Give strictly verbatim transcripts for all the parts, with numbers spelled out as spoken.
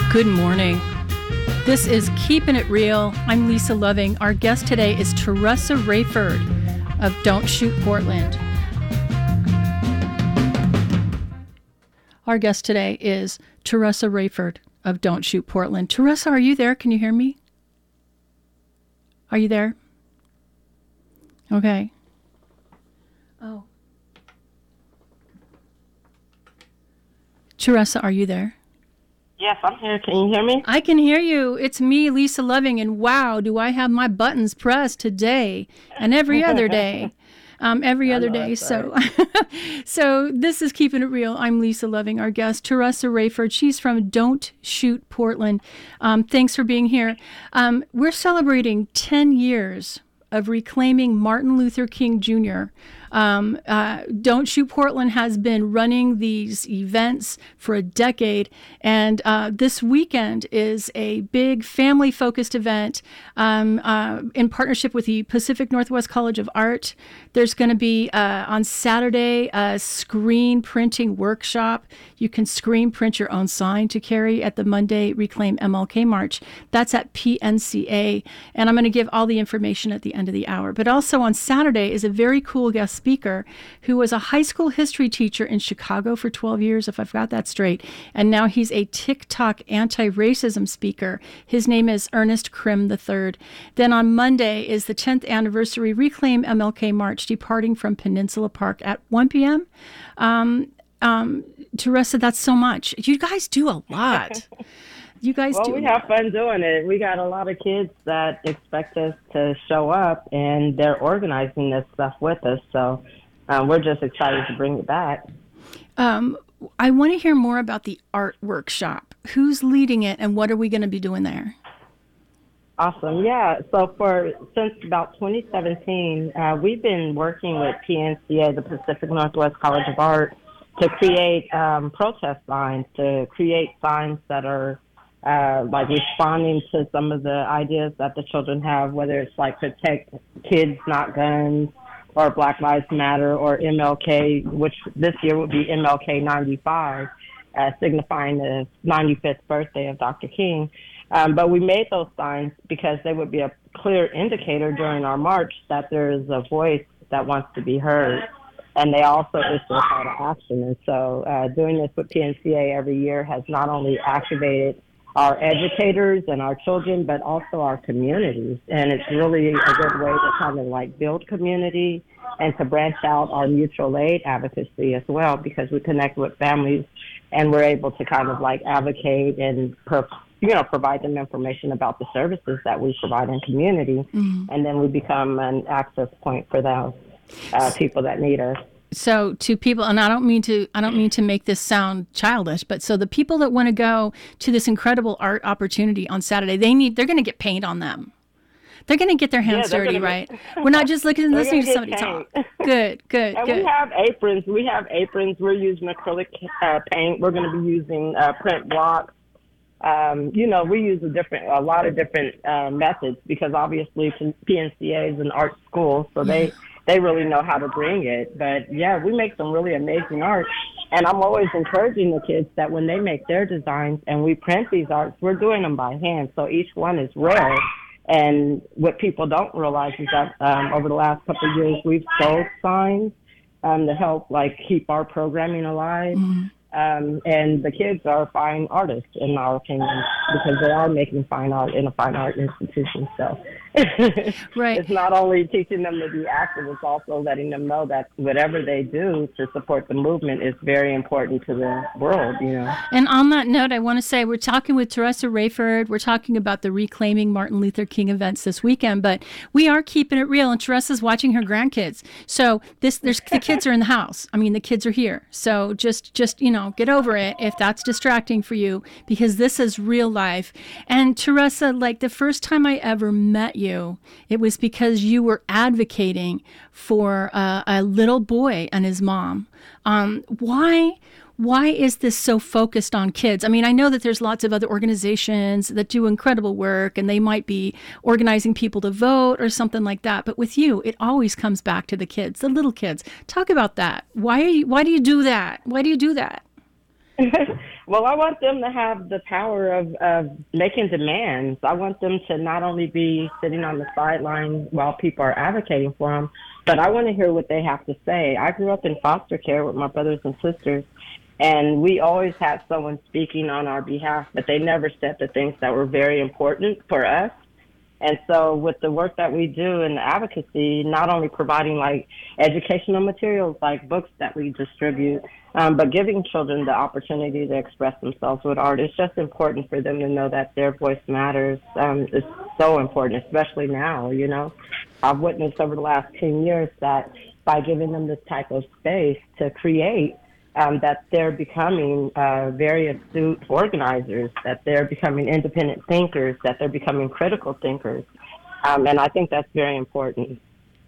Good morning. This is Keeping It Real. I'm Lisa Loving. Our guest today is Teresa Rayford of Don't Shoot Portland. Our guest today is Teresa Rayford of Don't Shoot Portland. Teresa, are you there? Can you hear me? Are you there? Okay. Oh. Teresa, are you there? Yes, I'm here. Can you hear me? I can hear you. It's me, Lisa Loving, and wow, do I have my buttons pressed today and every other day. Um, every other day. So, so this is Keeping It Real. I'm Lisa Loving. Our guest, Teresa Rayford. She's from Don't Shoot Portland. Um, thanks for being here. Um, we're celebrating ten years of reclaiming Martin Luther King Junior Um, uh, Don't Shoot Portland has been running these events for a decade, and uh, this weekend is a big family-focused event um, uh, in partnership with the Pacific Northwest College of Art. There's going to be, uh, on Saturday, a screen printing workshop. You can screen print your own sign to carry at the Monday Reclaim M L K March. That's at P N C A, and I'm going to give all the information at the end of the hour. But also on Saturday is a very cool guest speaker who was a high school history teacher in Chicago for twelve years, if I've got that straight. And now he's a TikTok anti-racism speaker. His name is Ernest Krim the third. Then on Monday is the tenth anniversary Reclaim M L K March, departing from Peninsula Park at one p.m. Um, um, Teresa, that's so much. You guys do a lot. You guys well, do. we have fun doing it. We got a lot of kids that expect us to show up, and they're organizing this stuff with us. So um, we're just excited to bring it back. Um, I want to hear more about the art workshop. Who's leading it, and what are we going to be doing there? Awesome. Yeah. So for since about twenty seventeen, uh, we've been working with P N C A, the Pacific Northwest College of Art, to create um, protest signs, to create signs that are Uh, like responding to some of the ideas that the children have, whether it's like protect kids, not guns, or Black Lives Matter, or M L K, which this year would be M L K ninety-five, uh, signifying the ninety-fifth birthday of Doctor King. Um, but we made those signs because they would be a clear indicator during our march that there is a voice that wants to be heard. And they also issue a call to action. And so uh, doing this with P N C A every year has not only activated our educators and our children, but also our communities. And it's really a good way to kind of like build community and to branch out our mutual aid advocacy as well, because we connect with families and we're able to kind of like advocate and, pro- you know, provide them information about the services that we provide in community. Mm-hmm. And then we become an access point for those uh, people that need us. So to people, and I don't mean to, I don't mean to make this sound childish, but so the people that want to go to this incredible art opportunity on Saturday, they need, they're going to get paint on them. They're going to get their hands yeah, dirty, gonna, right? We're not just looking and listening to somebody paint. talk. Good, good, and good. we have aprons. We have aprons. We're using acrylic uh, paint. We're going to be using uh, print blocks. Um, you know, we use a different, a lot of different uh, methods because obviously P N C A is an art school, so they. They really know how to bring it. But, yeah, we make some really amazing art. And I'm always encouraging the kids that when they make their designs and we print these arts, we're doing them by hand. So each one is rare. And what people don't realize is that um, over the last couple of years, we've sold signs um, to help, like, keep our programming alive. Mm-hmm. Um, and the kids are fine artists, in our opinion, because they are making fine art in a fine art institution. So right. It's not only teaching them to be active, it's also letting them know that whatever they do to support the movement is very important to the world, you know. And on that note, I want to say we're talking with Teresa Rayford. We're talking about the Reclaiming Martin Luther King events this weekend, but we are keeping it real, and Teresa's watching her grandkids. So this, there's the kids are in the house. I mean, the kids are here. So just, just you know, get over it if that's distracting for you, because this is real life. And Teresa, like the first time I ever met you, it was because you were advocating for uh, a little boy and his mom. Um, why? Why is this so focused on kids? I mean, I know that there's lots of other organizations that do incredible work, and they might be organizing people to vote or something like that. But with you, it always comes back to the kids, the little kids. Talk about that. Why are you? Why do you do that? Why do you do that? Well, I want them to have the power of, of making demands. I want them to not only be sitting on the sideline while people are advocating for them, but I want to hear what they have to say. I grew up in foster care with my brothers and sisters, and we always had someone speaking on our behalf, but they never said the things that were very important for us. And so with the work that we do in the advocacy, not only providing like educational materials like books that we distribute, um, but giving children the opportunity to express themselves with art, it's just important for them to know that their voice matters. Um, it's so important, especially now, you know. I've witnessed over the last ten years that by giving them this type of space to create, Um, that they're becoming uh, very astute organizers, that they're becoming independent thinkers, that they're becoming critical thinkers. Um, and I think that's very important.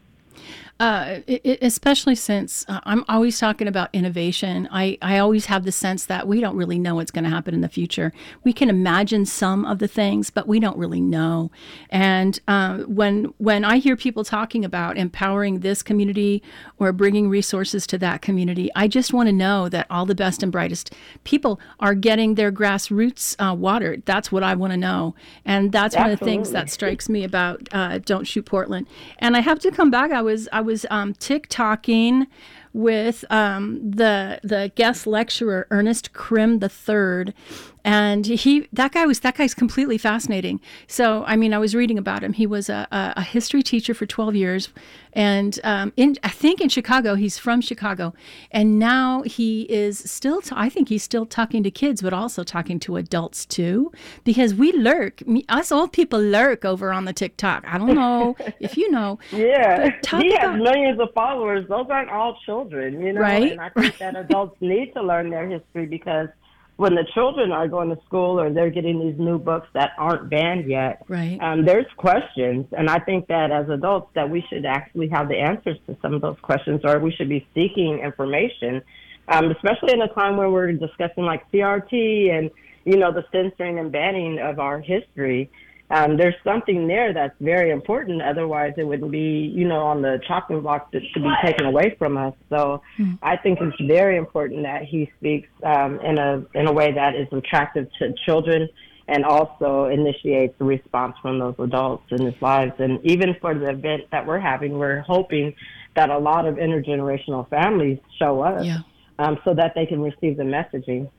Uh, it, it- especially since uh, I'm always talking about innovation. I, I always have the sense that we don't really know what's going to happen in the future. We can imagine some of the things, but we don't really know. And uh, when when I hear people talking about empowering this community or bringing resources to that community, I just want to know that all the best and brightest people are getting their grassroots uh, watered. That's what I want to know. And that's one of the things that Absolutely. strikes me about uh, Don't Shoot Portland. And I have to come back. I was I was um, TikToking with um, the the guest lecturer Ernest Krim the third, and he that guy was that guy's completely fascinating. So I mean, I was reading about him. He was a, a, a history teacher for twelve years, and um, in I think in Chicago. He's from Chicago, and now he is still. T- I think he's still talking to kids, but also talking to adults too, because we lurk. Me, us old people lurk over on the TikTok. I don't know if you know. Yeah, But talk he has about millions of followers. Those aren't all children, you know. Right, And I think that adults need to learn their history because when the children are going to school or they're getting these new books that aren't banned yet, right. um, there's questions. And I think that as adults that we should actually have the answers to some of those questions, or we should be seeking information, um, especially in a time where we're discussing like C R T and, you know, the censoring and banning of our history. Um, there's something there that's very important. Otherwise, it would be, you know, on the chopping block that should be taken away from us. So Mm. I think it's very important that he speaks um, in a in a way that is attractive to children and also initiates a response from those adults in his lives. And even for the event that we're having, we're hoping that a lot of intergenerational families show up Yeah. um, so that they can receive the messaging.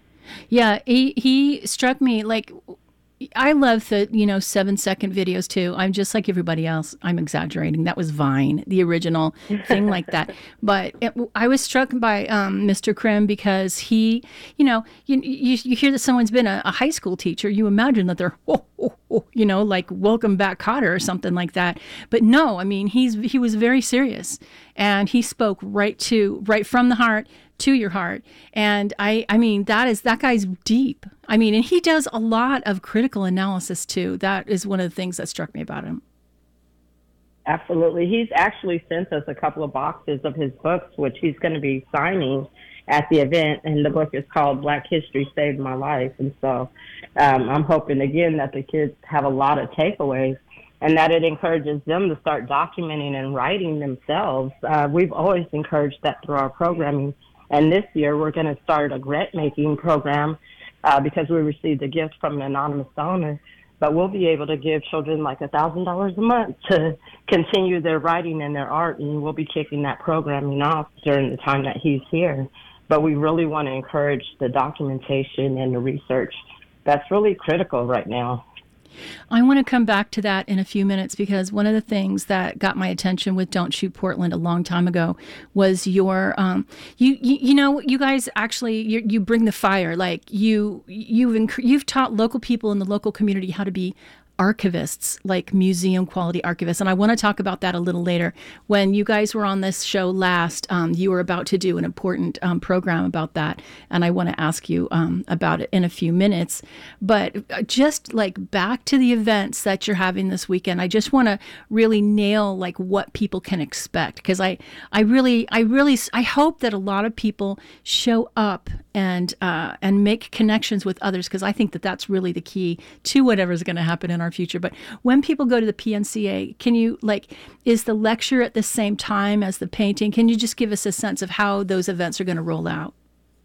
Yeah, he he struck me like I love the, you know, seven second videos too. I'm just like everybody else. I'm exaggerating. That was Vine, the original thing like that. But it, I was struck by um, Mister Krim because he, you know, you, you you hear that someone's been a, a high school teacher. You imagine that they're, oh, oh, oh, you know, like welcome back Cotter or something like that. But no, I mean, he's he was very serious, and he spoke right to right from the heart to your heart. And I, I mean, that is, that guy's deep. I mean, and he does a lot of critical analysis too. That is one of the things that struck me about him. Absolutely. He's actually sent us a couple of boxes of his books, which he's going to be signing at the event. And the book is called Black History Saved My Life. And so um, I'm hoping, again, that the kids have a lot of takeaways and that it encourages them to start documenting and writing themselves. Uh, we've always encouraged that through our programming. And this year, we're going to start a grant-making program uh, because we received a gift from an anonymous donor. But we'll be able to give children like one thousand dollars a month to continue their writing and their art, and we'll be kicking that programming off during the time that he's here. But we really want to encourage the documentation and the research. That's really critical right now. I want to come back to that in a few minutes because one of the things that got my attention with Don't Shoot Portland a long time ago was your, um, you, you, you know, you guys actually, you, you bring the fire. Like you, you've, inc- you've taught local people in the local community how to be archivists, like museum quality archivists. And I want to talk about that a little later. When you guys were on this show last, um, you were about to do an important um, program about that. And I want to ask you um, about it in a few minutes. But just like back to the events that you're having this weekend, I just want to really nail like what people can expect. Because I, I really, I really, I hope that a lot of people show up and uh, and make connections with others, because I think that that's really the key to whatever's going to happen in our future. But when people go to the P N C A, can you like, is the lecture at the same time as the painting? Can you just give us a sense of how those events are going to roll out?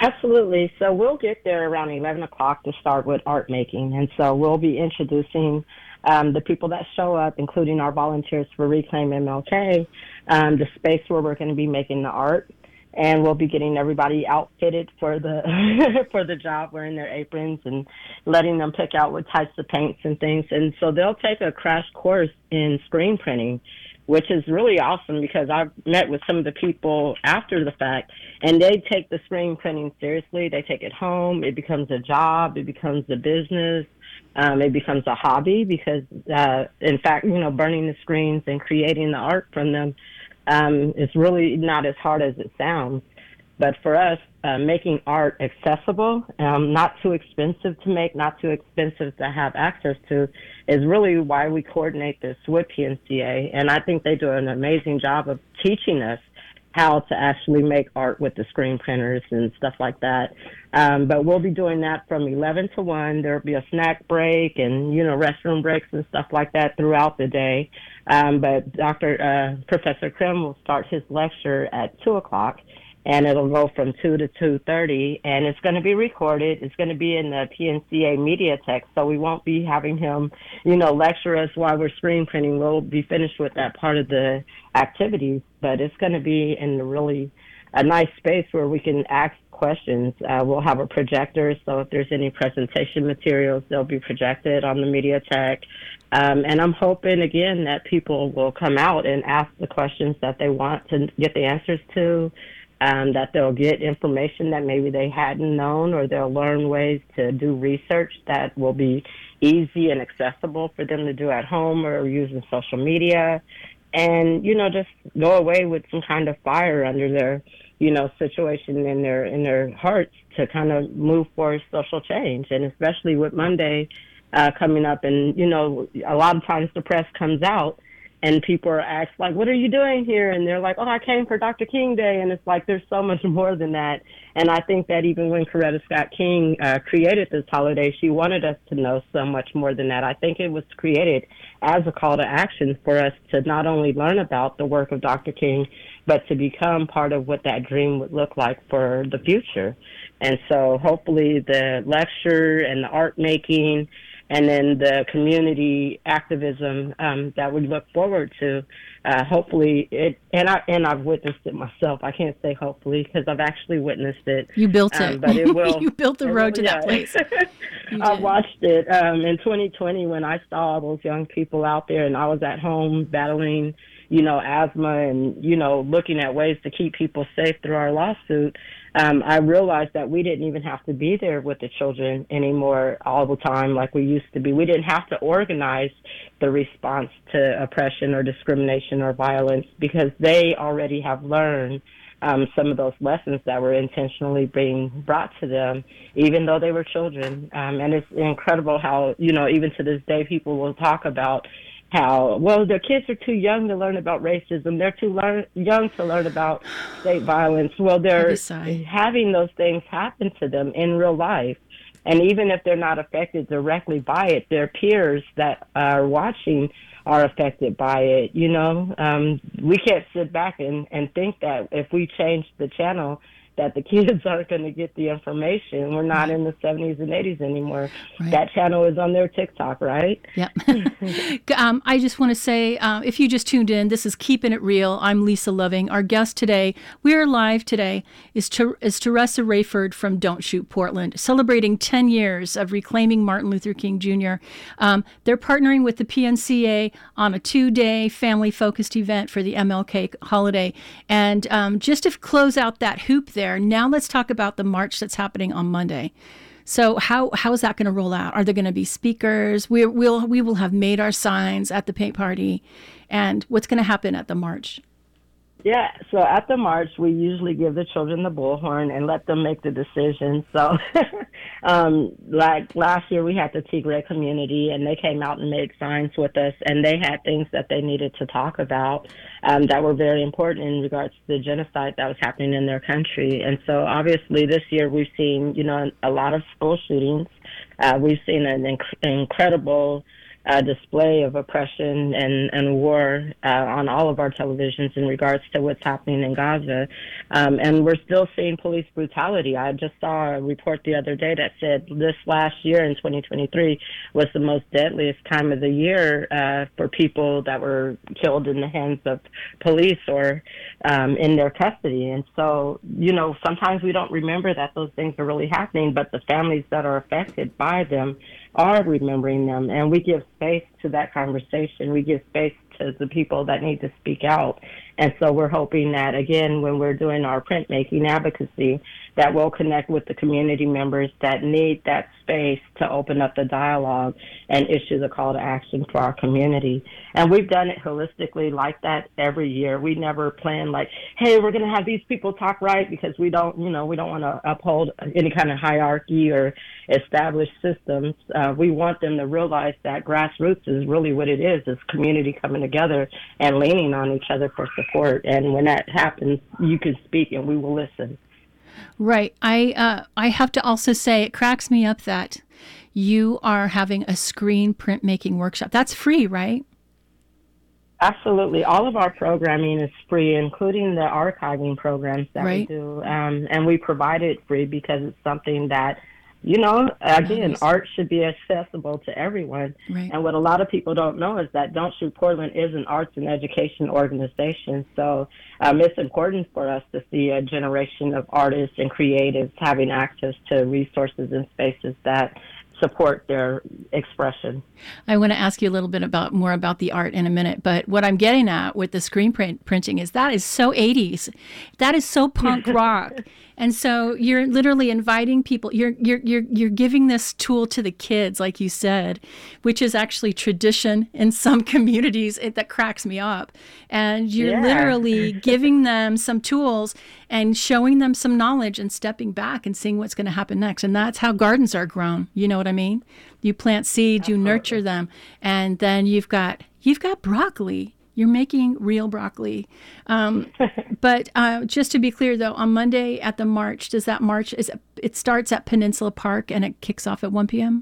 Absolutely. So we'll get there around eleven o'clock to start with art making. And so we'll be introducing um, the people that show up, including our volunteers for Reclaim M L K, um, the space where we're going to be making the art. And we'll be getting everybody outfitted for the for the job, wearing their aprons and letting them pick out what types of paints and things. And so they'll take a crash course in screen printing, which is really awesome because I've met with some of the people after the fact, and they take the screen printing seriously. They take it home. It becomes a job. It becomes a business. Um, it becomes a hobby because, uh, in fact, you know, burning the screens and creating the art from them um, is really not as hard as it sounds. But for us, uh, making art accessible, um, not too expensive to make, not too expensive to have access to, is really why we coordinate this with P N C A. And I think they do an amazing job of teaching us how to actually make art with the screen printers and stuff like that. Um, but we'll be doing that from eleven to one. There'll be a snack break and, you know, restroom breaks and stuff like that throughout the day. Um, but Doctor Uh, Professor Krim will start his lecture at two o'clock. And it'll go from two to two thirty, and it's going to be recorded. It's going to be in the P N C A Mediatek, so we won't be having him, you know, lecture us while we're screen printing. We'll be finished with that part of the activities, but it's going to be in a really a nice space where we can ask questions. Uh, we'll have a projector, so if there's any presentation materials, they'll be projected on the Mediatek. Um, and I'm hoping, again, that people will come out and ask the questions that they want to get the answers to. Um, that they'll get information that maybe they hadn't known, or they'll learn ways to do research that will be easy and accessible for them to do at home or using social media. And, you know, just go away with some kind of fire under their, you know, situation in their in their hearts to kind of move for social change. And especially with Monday uh, coming up, and, you know, a lot of times the press comes out and people are asked, like, what are you doing here? And they're like, oh, I came for Doctor King Day. And it's like, there's so much more than that. And I think that even when Coretta Scott King uh, created this holiday, she wanted us to know so much more than that. I think it was created as a call to action for us to not only learn about the work of Doctor King, but to become part of what that dream would look like for the future. And so hopefully the lecture and the art making and then the community activism um, that we look forward to. Uh, hopefully, it and I and I've witnessed it myself. I can't say hopefully because I've actually witnessed it. You built um, it, but it will. You built the road will, to yeah. that place. I watched it um, in twenty twenty when I saw all those young people out there, and I was at home battling, you know, asthma and you know looking at ways to keep people safe through our lawsuit. Um, I realized that we didn't even have to be there with the children anymore all the time like we used to be. We didn't have to organize the response to oppression or discrimination or violence because they already have learned um, some of those lessons that were intentionally being brought to them, even though they were children. Um, and it's incredible how, you know, even to this day, people will talk about how, well, the kids are too young to learn about racism. They're too learn, young to learn about state violence. Well, they're having those things happen to them in real life. And even if they're not affected directly by it, their peers that are watching are affected by it. You know, um, we can't sit back and, and think that if we change the channel, that the kids aren't going to get the information. We're not in the seventies and eighties anymore. Right. That channel is on their TikTok, right? Yep. um, I just want to say, uh, if you just tuned in, this is Keeping It Real. I'm Lisa Loving. Our guest today, we are live today, is, Ter- is Teresa Rayford from Don't Shoot Portland, celebrating ten years of reclaiming Martin Luther King Junior Um, they're partnering with the P N C A on a two-day family-focused event for the M L K holiday. And um, just to close out that hoop there, now let's talk about the march that's happening on Monday. So how how is that going to roll out? Are there going to be speakers? We will we will have made our signs at the paint party, and what's going to happen at the march? Yeah, so at the march, we usually give the children the bullhorn and let them make the decision. So, um, like last year, we had the Tigray community, and they came out and made signs with us, and they had things that they needed to talk about um, that were very important in regards to the genocide that was happening in their country. And so, obviously, this year we've seen, you know, a lot of school shootings. Uh, we've seen an inc- incredible uh, display of oppression and, and war uh, on all of our televisions in regards to what's happening in Gaza. Um, and we're still seeing police brutality. I just saw a report the other day that said this last year in twenty twenty-three was the most deadliest time of the year uh, for people that were killed in the hands of police or um, in their custody. And so, you know, sometimes we don't remember that those things are really happening, but the families that are affected by them are remembering them, and we give space to that conversation. We give space to the people that need to speak out. And so we're hoping that, again, when we're doing our printmaking advocacy, that we'll connect with the community members that need that space to open up the dialogue and issue the call to action for our community. And we've done it holistically like that every year. We never plan like, hey, we're going to have these people talk right, because we don't, you know, we don't want to uphold any kind of hierarchy or established systems. Uh, we want them to realize that grassroots is really what it is, is community coming together and leaning on each other for support. And when that happens, you can speak and we will listen. Right. I uh, I have to also say it cracks me up that you are having a screen printmaking workshop. That's free, right? Absolutely. All of our programming is free, including the archiving programs that right. we do. Um, and we provide it free because it's something that, you know, again, nice. Art should be accessible to everyone. Right. And what a lot of people don't know is that Don't Shoot Portland is an arts and education organization. So um, it's important for us to see a generation of artists and creatives having access to resources and spaces that support their expression. I want to ask you a little bit about more about the art in a minute, but what I'm getting at with the screen print printing is that is so eighties. That is so punk rock. And so you're literally inviting people, you're you're you're you're giving this tool to the kids, like you said, which is actually tradition in some communities. It, that cracks me up. And you're yeah. literally giving them some tools and showing them some knowledge and stepping back and seeing what's going to happen next. And that's how gardens are grown. You know what I mean? You plant seeds, Absolutely. You nurture them, and then you've got you've got broccoli. You're making real broccoli. Um, but uh, just to be clear, though, on Monday at the march, does that march, is it, it starts at Peninsula Park and it kicks off at one p.m.?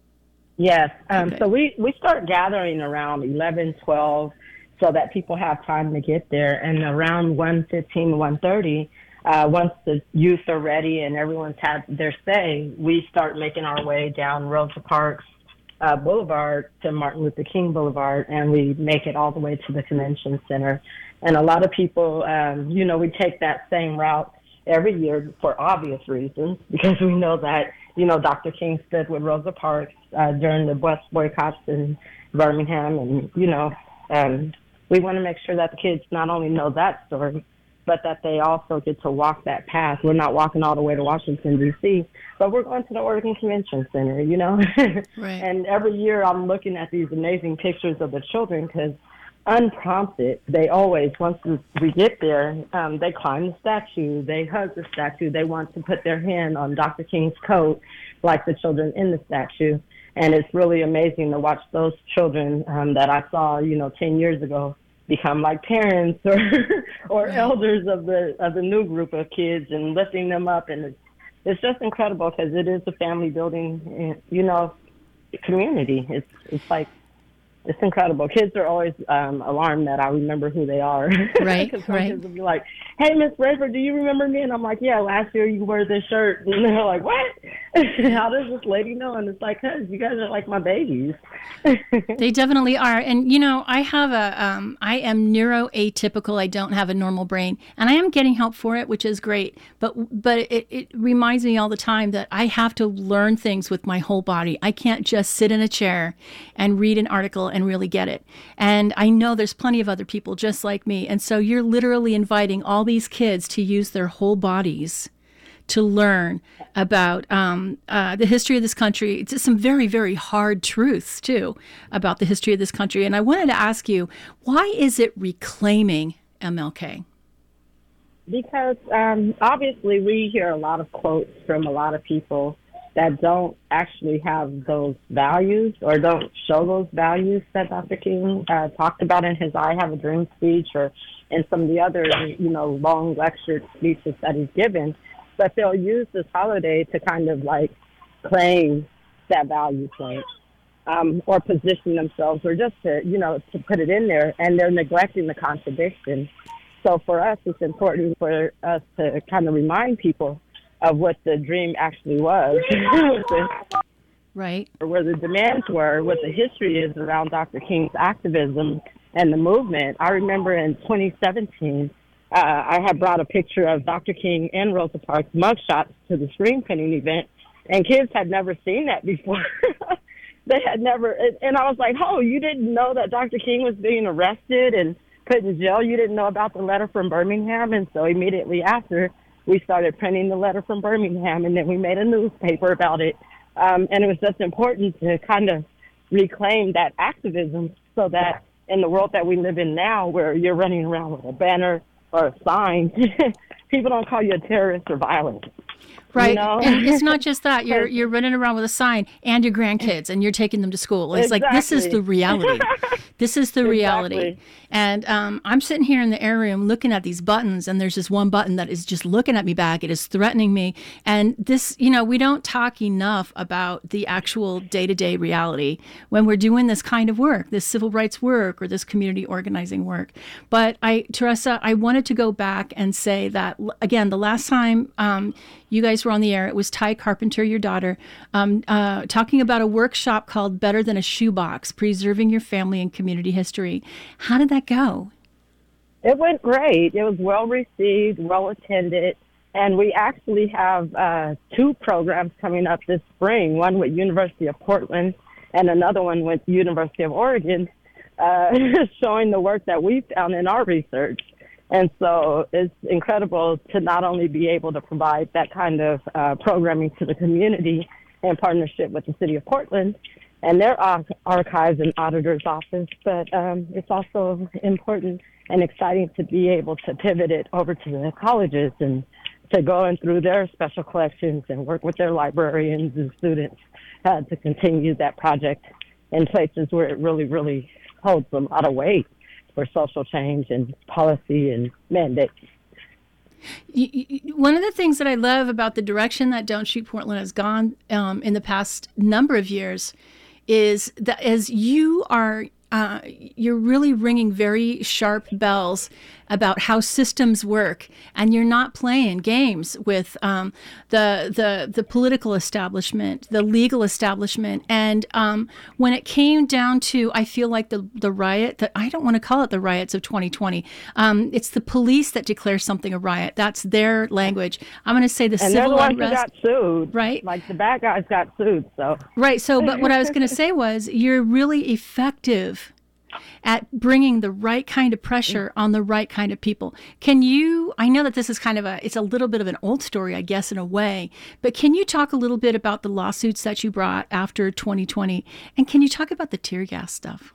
Yes. Um, okay. So we, we start gathering around eleven, twelve so that people have time to get there. And around one fifteen, one thirty, uh, once the youth are ready and everyone's had their say, we start making our way down Rosa Parks Uh, Boulevard to Martin Luther King Boulevard, and we make it all the way to the convention center. And a lot of people, um, you know, we take that same route every year for obvious reasons, because we know that, you know, Doctor King stood with Rosa Parks uh, during the bus boycotts in Birmingham. And, you know, um, we want to make sure that the kids not only know that story, but that they also get to walk that path. We're not walking all the way to Washington, D C, but we're going to the Oregon Convention Center, you know? Right. And every year I'm looking at these amazing pictures of the children, because unprompted, they always, once we get there, um, they climb the statue, they hug the statue, they want to put their hand on Doctor King's coat like the children in the statue. And it's really amazing to watch those children um, that I saw, you know, ten years ago become like parents or or right. elders of the of the new group of kids, and lifting them up. And it's, it's just incredible, because it is a family building, you know, community. It's it's like, it's incredible. Kids are always um, alarmed that I remember who they are. Right, Because some right. kids will be like, hey, Miss Rayford, do you remember me? And I'm like, yeah, last year you wore this shirt. And they're like, what? How does this lady know? And it's like, cuz you guys are like my babies. They definitely are. And, you know, I have a, um, I am neuroatypical. I don't have a normal brain. And I am getting help for it, which is great. But but it, it reminds me all the time that I have to learn things with my whole body. I can't just sit in a chair and read an article and really get it. And I know there's plenty of other people just like me. And so you're literally inviting all these kids to use their whole bodies to learn about um, uh, the history of this country. It's just some very, very hard truths, too, about the history of this country. And I wanted to ask you, why is it reclaiming M L K? Because um, obviously we hear a lot of quotes from a lot of people that don't actually have those values, or don't show those values that Doctor King uh, talked about in his I Have a Dream speech, or in some of the other, you know, long lecture speeches that he's given. But they'll use this holiday to kind of like claim that value point. um, or position themselves, or just to, you know, to put it in there, and they're neglecting the contradiction. So for us, it's important for us to kind of remind people of what the dream actually was. Right. Or where the demands were, what the history is around Doctor King's activism and the movement. I remember in twenty seventeen, uh, I had brought a picture of Doctor King and Rosa Parks mugshots to the screen printing event, and kids had never seen that before. They had never, and, and I was like, oh, you didn't know that Doctor King was being arrested and put in jail? You didn't know about the letter from Birmingham? And so immediately after, we started printing the letter from Birmingham, and then we made a newspaper about it. Um, and it was just important to kind of reclaim that activism so that in the world that we live in now, where you're running around with a banner or a sign, people don't call you a terrorist or violent. Right. You know? And it's not just that. You're you're running around with a sign and your grandkids, and you're taking them to school. It's Exactly. like, this is the reality. This is the reality. Exactly. And um, I'm sitting here in the air room looking at these buttons, and there's this one button that is just looking at me back. It is threatening me. And this, you know, we don't talk enough about the actual day-to-day reality when we're doing this kind of work, this civil rights work or this community organizing work. But I, Teresa, I wanted to go back and say that, again, the last time um, you guys were on the air, it was Ty Carpenter, your daughter, um, uh, talking about a workshop called Better Than a Shoebox, Preserving Your Family and Community History. How did that go? It went great. It was well received, well attended, and we actually have uh, two programs coming up this spring, one with University of Portland and another one with University of Oregon, uh, showing the work that we found in our research. And so it's incredible to not only be able to provide that kind of uh, programming to the community in partnership with the City of Portland and their ar- archives and auditor's office, but um, it's also important and exciting to be able to pivot it over to the colleges and to go in through their special collections and work with their librarians and students uh, to continue that project in places where it really, really holds a lot of weight for social change and policy and mandates. One of the things that I love about the direction that Don't Shoot Portland has gone um, in the past number of years is that as you are, uh, you're really ringing very sharp bells about how systems work, and you're not playing games with um, the the the political establishment, the legal establishment. And um, when it came down to, I feel like the the riot, that I don't want to call it the riots of twenty twenty. Um, it's the police that declare something a riot. That's their language. I'm going to say the and civil they're the unrest. ones who got sued, right? Like the bad guys got sued. So right. So, but what I was going to say was, you're really effective at bringing the right kind of pressure on the right kind of people. Can you, I know that this is kind of a, it's a little bit of an old story, I guess, in a way, but can you talk a little bit about the lawsuits that you brought after twenty twenty? And can you talk about the tear gas stuff?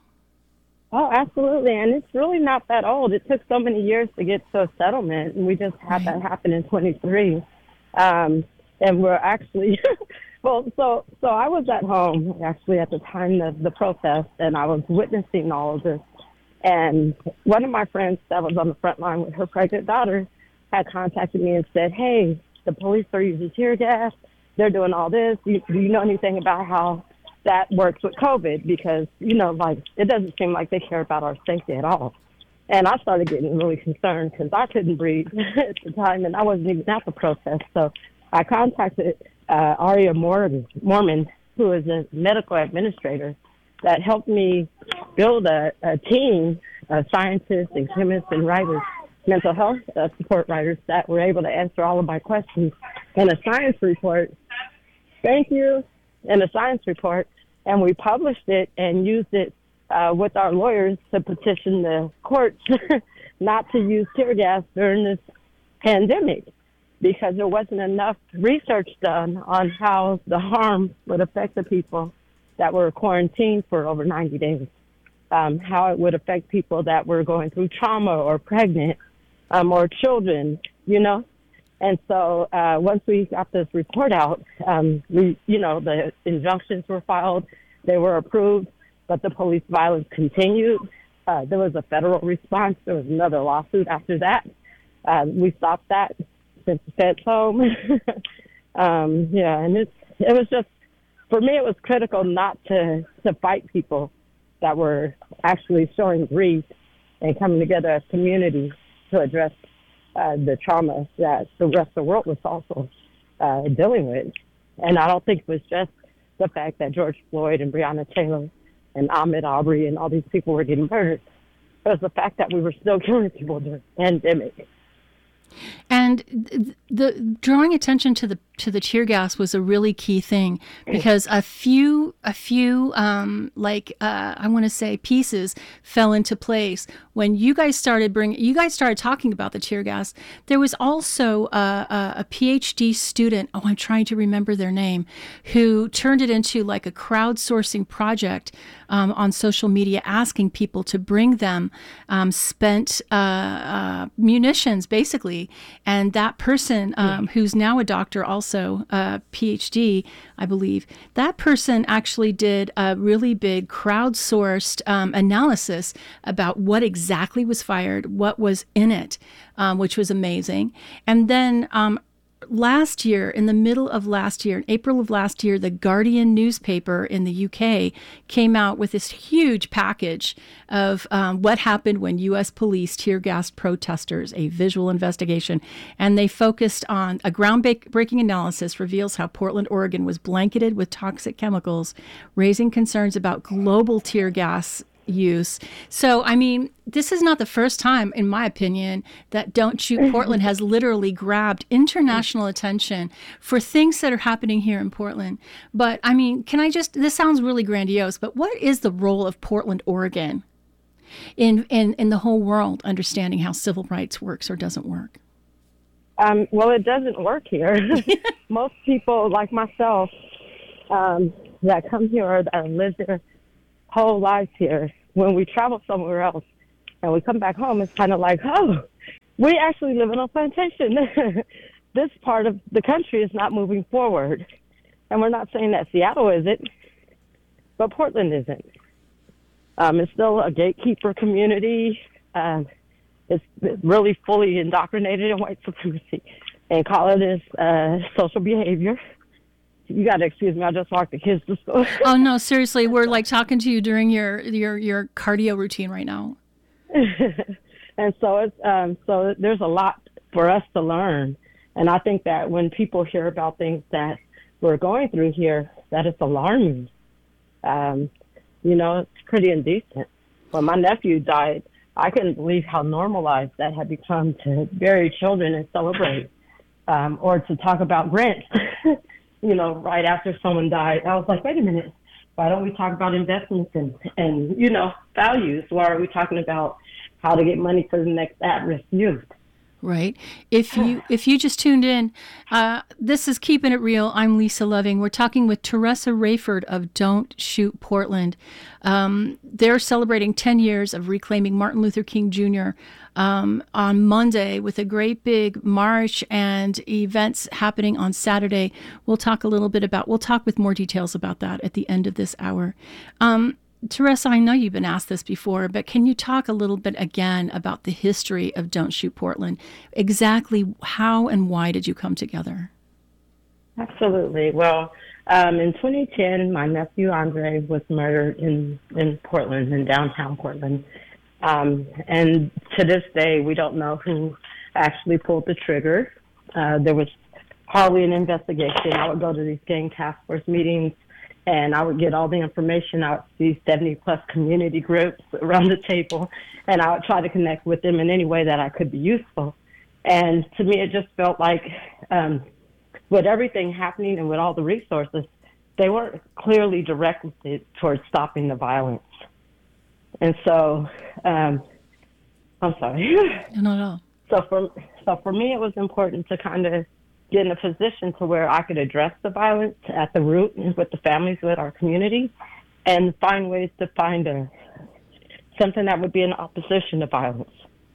Oh, absolutely. And it's really not that old. It took so many years to get to a settlement, and we just had Right. that happen in twenty-three. Um, and we're actually, well, so so I was at home, actually, at the time of the protest, and I was witnessing all of this. And one of my friends that was on the front line with her pregnant daughter had contacted me and said, hey, the police are using tear gas. They're doing all this. Do you, do you know anything about how that works with COVID? Because, you know, like, it doesn't seem like they care about our safety at all. And I started getting really concerned because I couldn't breathe at the time, and I wasn't even at the protest. So I contacted uh, Aria Mormon, Mormon, who is a medical administrator, that helped me build a, a team of scientists and chemists and writers, mental health uh, support writers, that were able to answer all of my questions in a science report. Thank you. In a science report. And we published it and used it uh, with our lawyers to petition the courts not to use tear gas during this pandemic, because there wasn't enough research done on how the harm would affect the people that were quarantined for over ninety days, um, how it would affect people that were going through trauma or pregnant um, or children, you know. And so uh, once we got this report out, um, we, you know, the injunctions were filed, they were approved, but the police violence continued. Uh, there was a federal response. There was another lawsuit after that. Uh, we stopped that since the Fed's home. um, yeah, and it's, it was just for me, it was critical not to, to fight people that were actually showing grief and coming together as communities to address uh, the trauma that the rest of the world was also uh, dealing with. And I don't think it was just the fact that George Floyd and Breonna Taylor and Ahmaud Arbery and all these people were getting murdered. It was the fact that we were still killing people during the pandemic. And the, the drawing attention to the to the tear gas was a really key thing, because a few a few um, like uh, I want to say pieces fell into place when you guys started bring you guys started talking about the tear gas. There was also a, a, a PhD student. Oh, I'm trying to remember their name, who turned it into like a crowdsourcing project um, on social media, asking people to bring them um, spent uh, uh, munitions, basically. And that person, um, yeah. who's now a doctor, also a PhD, I believe, that person actually did a really big crowdsourced um, analysis about what exactly was fired, what was in it, um, which was amazing. And then um, last year, in the middle of last year, in April of last year, the Guardian newspaper in the U K came out with this huge package of um, what happened when U S police tear-gassed protesters, a visual investigation. And they focused on a groundbreaking analysis reveals how Portland, Oregon was blanketed with toxic chemicals, raising concerns about global tear gas use. So, I mean, this is not the first time, in my opinion, that Don't Shoot Portland has literally grabbed international attention for things that are happening here in Portland. But, I mean, can I just, this sounds really grandiose, but what is the role of Portland, Oregon in, in, in the whole world understanding how civil rights works or doesn't work? Um, well, it doesn't work here. Most people, like myself, um, that come here or that live their whole lives here, when we travel somewhere else and we come back home, it's kind of like, oh, we actually live on a plantation. This part of the country is not moving forward. And we're not saying that Seattle isn't, but Portland isn't. Um, it's still a gatekeeper community. Um, it's really fully indoctrinated in white supremacy and call it as uh, social behavior. You got to excuse me. I just walked the kids to school. Oh, no, seriously. We're like talking to you during your, your, your cardio routine right now. And so it's, um, so there's a lot for us to learn. And I think that when people hear about things that we're going through here, that it's alarming. Um, you know, it's pretty indecent. When my nephew died, I couldn't believe how normalized that had become to bury children and celebrate, um, or to talk about grants. You know, right after someone died, I was like, wait a minute, why don't we talk about investments and, and, you know, values? Why are we talking about how to get money for the next at-risk youth? Right. If you if you just tuned in, uh, this is Keeping It Real. I'm Lisa Loving. We're talking with Teresa Rayford of Don't Shoot Portland. Um, they're celebrating ten years of reclaiming Martin Luther King Junior Um, on Monday with a great big march and events happening on Saturday. We'll talk a little bit about, we'll talk with more details about that at the end of this hour. Um, Teresa, I know you've been asked this before, but can you talk a little bit again about the history of Don't Shoot Portland? Exactly how and why did you come together? Absolutely. Well, um, in twenty ten, my nephew Andre was murdered in, in Portland, in downtown Portland. Um, and to this day, we don't know who actually pulled the trigger. Uh, there was hardly an investigation. I would go to these gang task force meetings, and I would get all the information. I would see seventy plus community groups around the table, and I would try to connect with them in any way that I could be useful. And to me, it just felt like um, with everything happening and with all the resources, they weren't clearly directed towards stopping the violence. And so, um, I'm sorry. No, no. So for, so for me, it was important to kind of get in a position to where I could address the violence at the root with the families, with our community, and find ways to find a, something that would be in opposition to violence.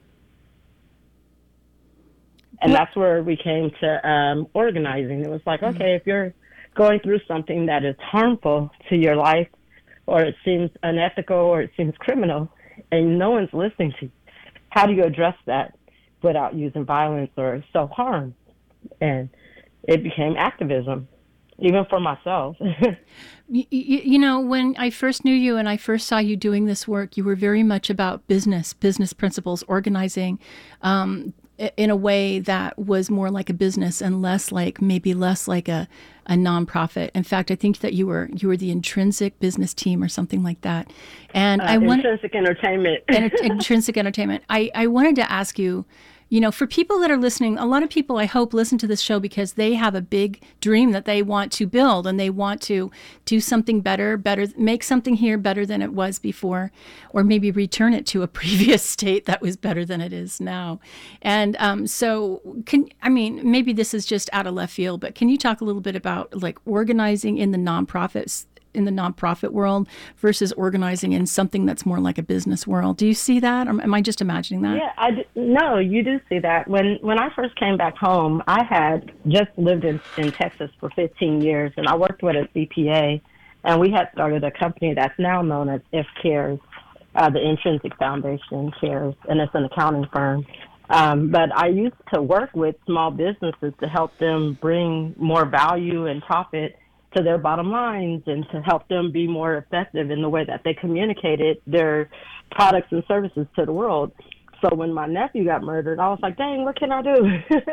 And what? That's where we came to um, organizing. It was like, okay, mm-hmm. if you're going through something that is harmful to your life, or it seems unethical, or it seems criminal, and no one's listening to you, how do you address that without using violence or self-harm? And it became activism. even for myself. You, you know, when I first knew you and I first saw you doing this work, you were very much about business, business principles, organizing um, in a way that was more like a business and less like, maybe less like a, a nonprofit. In fact, I think that you were you were the intrinsic business team or something like that. And uh, I want intrinsic entertainment. intrinsic entertainment. I, I wanted to ask you, you know, for people that are listening, a lot of people, I hope, listen to this show because they have a big dream that they want to build and they want to do something better, better, make something here better than it was before, or maybe return it to a previous state that was better than it is now. And um, so, can I mean, maybe this is just out of left field, but can you talk a little bit about like organizing in the nonprofits? in the nonprofit world versus organizing in something that's more like a business world. Do you see that? Or am I just imagining that? Yeah, I d- no, you do see that. When when I first came back home, I had just lived in, in Texas for fifteen years, and I worked with a C P A, and we had started a company that's now known as F Cares, uh, the Intrinsic Foundation Cares, and it's an accounting firm. Um, but I used to work with small businesses to help them bring more value and profit to their bottom lines and to help them be more effective in the way that they communicated their products and services to the world. So when my nephew got murdered, I was like, dang, what can I do?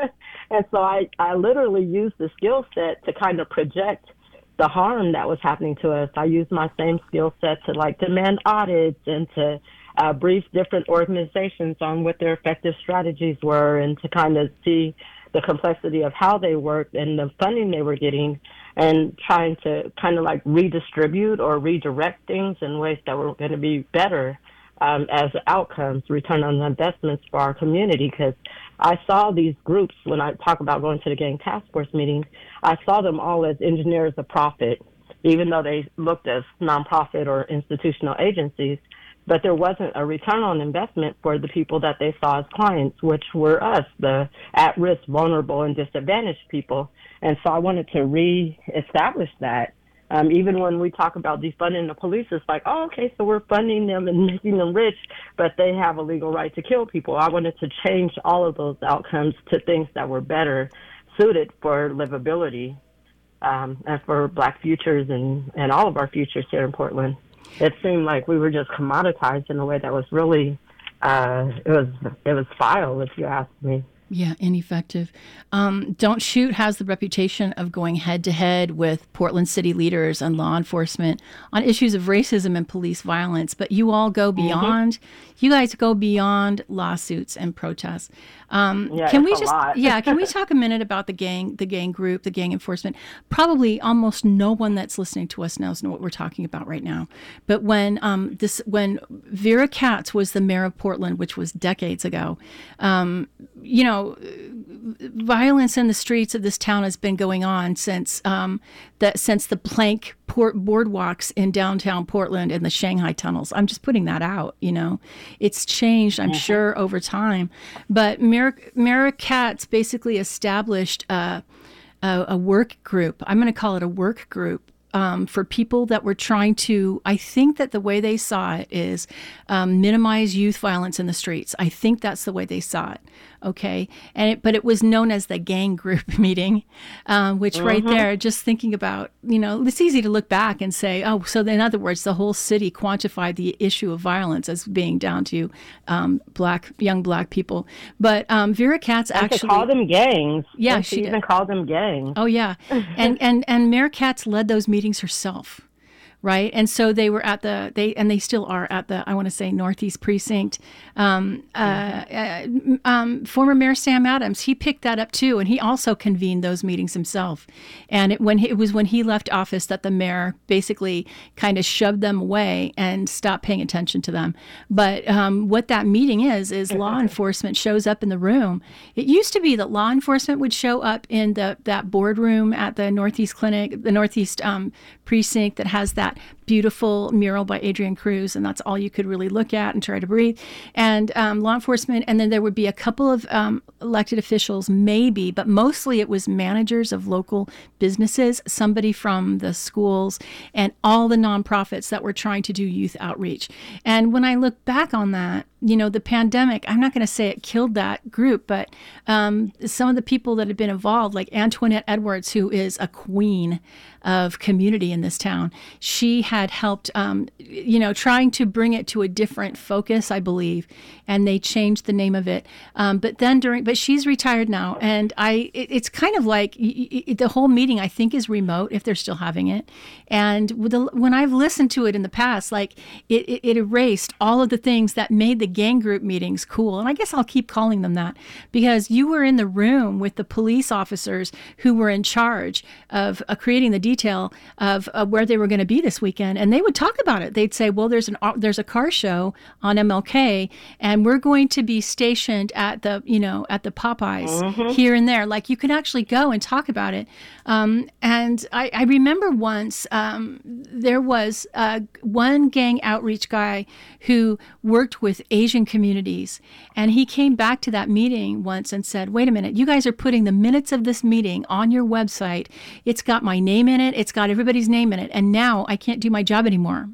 And so I, I literally used the skill set to kind of project the harm that was happening to us. I used my same skill set to like demand audits and to uh, brief different organizations on what their effective strategies were and to kind of see the complexity of how they worked and the funding they were getting, and trying to kind of like redistribute or redirect things in ways that were going to be better um, as outcomes, return on investments for our community. Because I saw these groups, when I talk about going to the gang task force meetings, I saw them all as engineers of profit, even though they looked as nonprofit or institutional agencies. But there wasn't a return on investment for the people that they saw as clients, which were us, the at-risk, vulnerable, and disadvantaged people. And so I wanted to re-establish that. Um, even when we talk about defunding the police, it's like, oh, okay, so we're funding them and making them rich, but they have a legal right to kill people. I wanted to change all of those outcomes to things that were better suited for livability um, and for Black futures and, and all of our futures here in Portland. It seemed like we were just commoditized in a way that was really, uh, it was it was vile, if you ask me. Yeah, ineffective. Um, Don't Shoot has the reputation of going head to head with Portland city leaders and law enforcement on issues of racism and police violence. But you all go beyond. Mm-hmm. You guys go beyond lawsuits and protests. Um, yeah, can it's we a just lot. yeah? Can we talk a minute about the gang, the gang group, the gang enforcement? Probably almost no one that's listening to us knows what we're talking about right now. But when um, this when Vera Katz was the mayor of Portland, which was decades ago, um, you know, violence in the streets of this town has been going on since um, that since the plank port boardwalks in downtown Portland and the Shanghai tunnels. I'm just putting that out. You know, it's changed, I'm mm-hmm. sure, over time. But Mayor, Mayor Katz basically established a, a, a work group. I'm going to call it a work group. Um, for people that were trying to, I think that the way they saw it is um, minimize youth violence in the streets. I think that's the way they saw it. Okay. And it, but it was known as the gang group meeting, um, which mm-hmm. right there, just thinking about, you know, it's easy to look back and say, oh, so in other words, the whole city quantified the issue of violence as being down to um, black, young black people. But um, Vera Katz and actually to call them gangs. Yeah, and she even did. called them gangs. Oh yeah. and, and, and Mayor Katz led those meetings herself. Right. And so they were at the, they, and they still are at the, I want to say Northeast Precinct. Um, uh, uh, um, former Mayor Sam Adams, he picked that up too. And he also convened those meetings himself. And it, when he, it was when he left office that the mayor basically kind of shoved them away and stopped paying attention to them. But um, what that meeting is, is law enforcement shows up in the room. It used to be that law enforcement would show up in the, that boardroom at the Northeast Clinic, the Northeast um, Precinct that has that that beautiful mural by Adrian Cruz, and that's all you could really look at and try to breathe. And um, law enforcement, and then there would be a couple of um, elected officials, maybe, but mostly it was managers of local businesses, somebody from the schools, and all the nonprofits that were trying to do youth outreach. And when I look back on that, you know, the pandemic, I'm not going to say it killed that group, but um, some of the people that have been involved, like Antoinette Edwards, who is a queen of community in this town, she had helped, um, you know, trying to bring it to a different focus, I believe, and they changed the name of it. Um, but then during, but she's retired now, and I, it, it's kind of like y- y- the whole meeting, I think, is remote if they're still having it. And with the, when I've listened to it in the past, like it, it, it erased all of the things that made the gang group meetings cool. And I guess I'll keep calling them that because you were in the room with the police officers who were in charge of uh, creating the detail of uh, where they were going to be this weekend. And they would talk about it. They'd say, well, there's an uh, there's a car show on M L K and we're going to be stationed at the, you know, at the Popeyes mm-hmm. here and there. Like you could actually go and talk about it. Um, and I, I remember once um, there was uh, one gang outreach guy who worked with Asian communities. And he came back to that meeting once and said, wait a minute, you guys are putting the minutes of this meeting on your website. It's got my name in it. It's got everybody's name in it. And now I can't do my job anymore.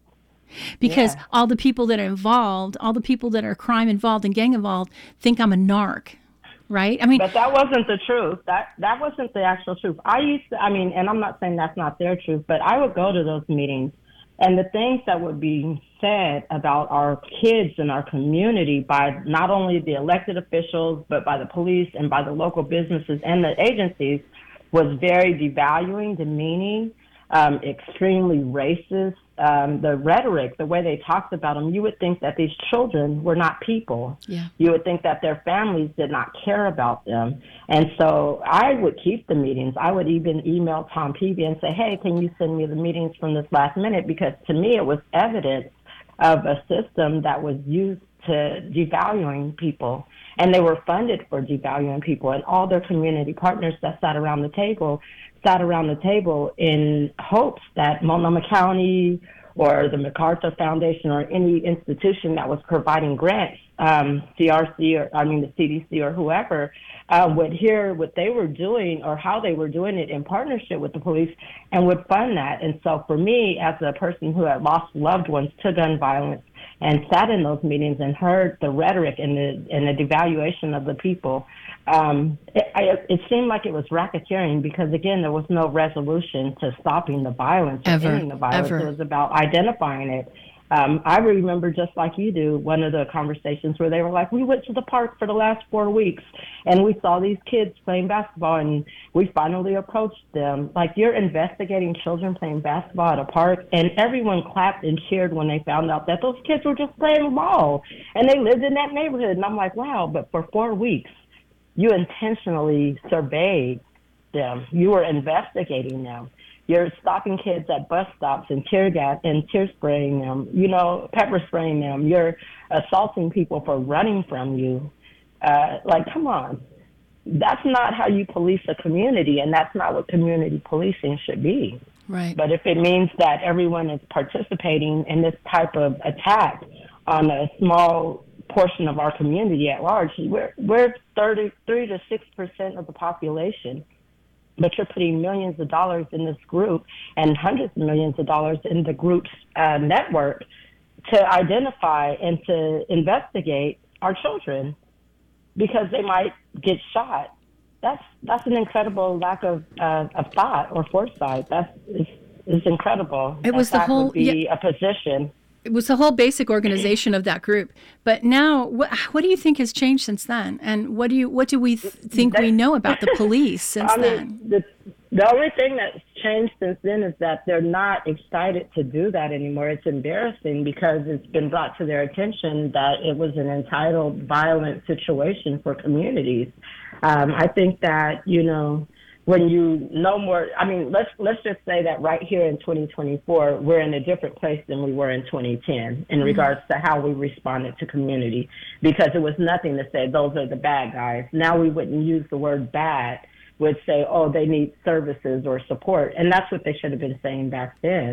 Because yeah. all the people that are involved, all the people that are crime involved and gang involved think I'm a narc. Right? I mean, but that wasn't the truth. That that wasn't the actual truth. I used to, I mean, and I'm not saying that's not their truth, but I would go to those meetings and the things that would be said about our kids and our community by not only the elected officials, but by the police and by the local businesses and the agencies was very devaluing, demeaning, um, extremely racist. Um, the rhetoric, the way they talked about them, you would think that these children were not people. Yeah. You would think that their families did not care about them. And so I would keep the meetings. I would even email Tom Peavy and say, hey, can you send me the meetings from this last minute? Because to me, it was evidence of a system that was used to devaluing people. And they were funded for devaluing people. And all their community partners that sat around the table sat around the table in hopes that Multnomah County or the MacArthur Foundation or any institution that was providing grants, um, C R C or I mean the C D C or whoever, uh, would hear what they were doing or how they were doing it in partnership with the police and would fund that. And so for me, as a person who had lost loved ones to gun violence and sat in those meetings and heard the rhetoric and the and the devaluation of the people, um, it, I, it seemed like it was racketeering because, again, there was no resolution to stopping the violence or ever, ending the violence. Ever. It was about identifying it. Um, I remember, just like you do, one of the conversations where they were like, we went to the park for the last four weeks and we saw these kids playing basketball and we finally approached them. Like, you're investigating children playing basketball at a park, and everyone clapped and cheered when they found out that those kids were just playing ball and they lived in that neighborhood. And I'm like, wow, but for four weeks, you intentionally surveyed them. You were investigating them. You're stopping kids at bus stops and tear gas and tear spraying them, you know, pepper spraying them. You're assaulting people for running from you. Uh, like, come on. That's not how you police a community, and that's not what community policing should be. Right. But if it means that everyone is participating in this type of attack on a small portion of our community at large, we're, we're thirty-three to six percent of the population. But you're putting millions of dollars in this group and hundreds of millions of dollars in the group's uh, network to identify and to investigate our children because they might get shot. That's that's an incredible lack of uh, of thought or foresight. That's it's, it's incredible. It was that the that whole would be yeah. a position. It was the whole basic organization of that group. But now, what, what do you think has changed since then? And what do you what do we th- think we know about the police since I mean, then? The, the only thing that's changed since then is that they're not excited to do that anymore. It's embarrassing because it's been brought to their attention that it was an entitled, violent situation for communities. Um, I think that, you know, when you know more, I mean, let's let's just say that right here in twenty twenty-four, we're in a different place than we were in twenty ten in mm-hmm. regards to how we responded to community, because it was nothing to say those are the bad guys. Now we wouldn't use the word bad, would say, oh, they need services or support. And that's what they should have been saying back then.